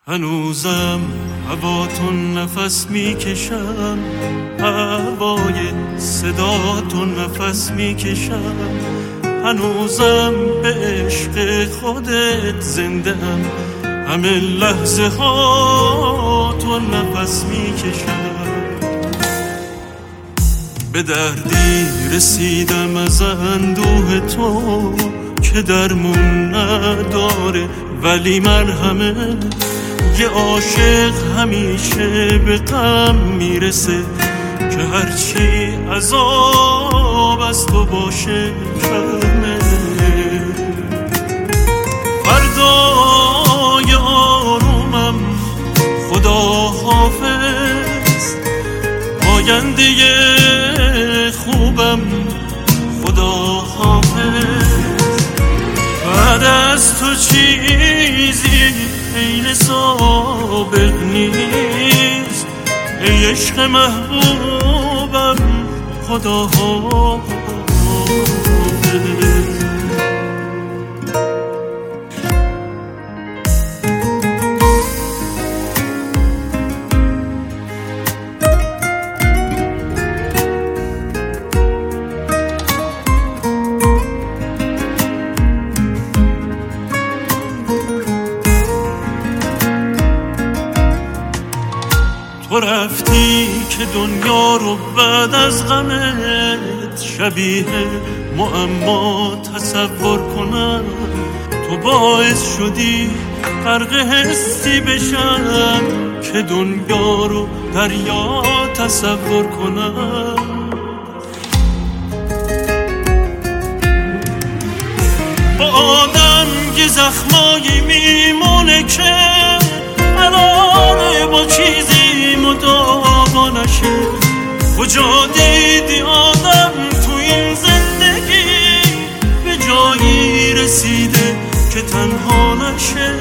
هنوزم هواتون نفس میکشم، هوای صداتون نفس میکشم، هنوزم به عشق خودت زنده‌ام، همه لحظه هاتون نفس میکشم. به دردی رسیدم از اندوه تو که درمون نداره ولی مرهمه. یه عاشق همیشه به غم میرسه که هرچی عذاب از تو باشه کمه. فردای آرومم خدا حافظ، آینده خوبم خدا حافظ. بعد از تو چیزی عین سابق نیست، ای عشق محبوبم خدا حافظ. تو رفتی که دنیا رو بعد از غمت شبیه معما تصور کنم. تو باعث شدی غرق حسی بشم که دنیا رو دریا تصور کنم. با آدم یه زخمایی میمونه که قراره با چیزی مداوا نشه. کجا دیدی آدم تو این زندگی به جایی رسیده که تنها نشه؟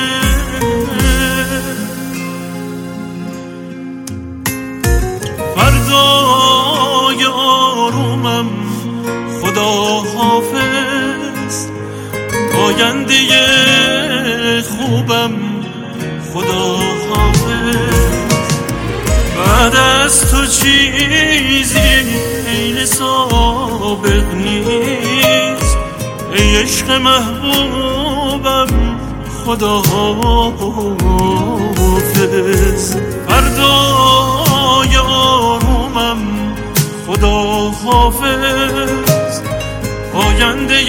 فردای آرومم خدا حافظ، آینده خوبم خدا حافظ. بعد از تو چیزی عین سابق نیست، ای عشق محبوبم خدا حافظ. فردای آرومم خدا حافظ، آینده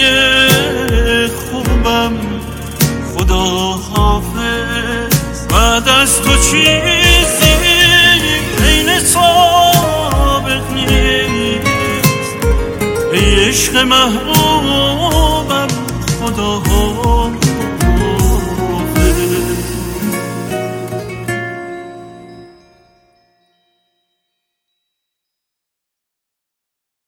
خوبم خدا حافظ. بعد از تو چیزی عین سابق نیست، ای عشق محبوبم خدا حافظ.